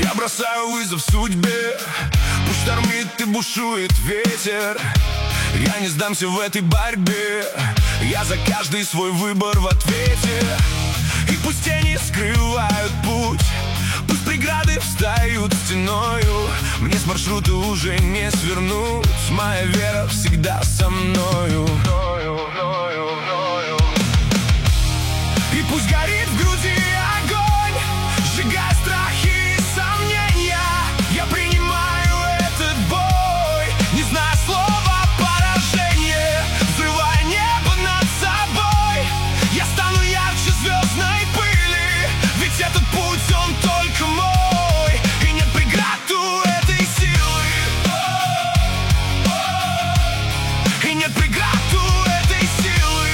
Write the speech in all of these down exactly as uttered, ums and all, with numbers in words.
Я бросаю вызов судьбе, пусть штормит и бушует ветер. Я не сдамся в этой борьбе, я за каждый свой выбор в ответе. И пусть тени скрывают путь, пусть преграды встают стеною, мне с маршрута уже не свернуть, моя вера всегда со мною. И пусть горит в груди огонь, сжигая страхи и сомнения, я принимаю этот бой, не зная слова поражения. Взрывая небо над собой, я стану ярче звездной пыли, ведь этот путь, он только мой, и нет преград у этой силы, и нет преград у этой силы.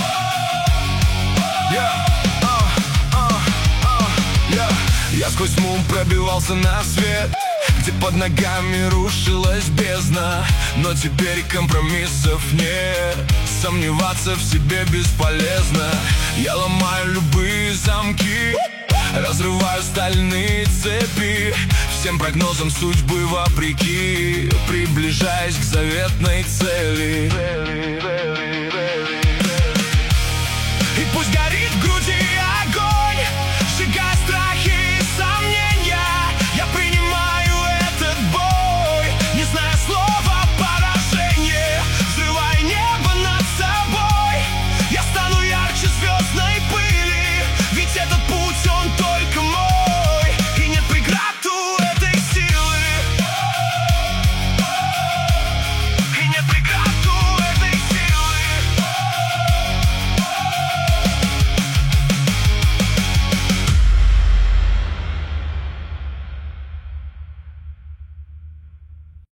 Yeah. Uh, uh, uh, yeah. Я сквозь тьму пробивался на свет, где под ногами рушилась бездна, но теперь компромиссов нет, сомневаться в себе бесполезно. Я ломаю любые замки, разрываю стальные цепи, всем прогнозам судьбы вопреки, приближаясь к заветной цели.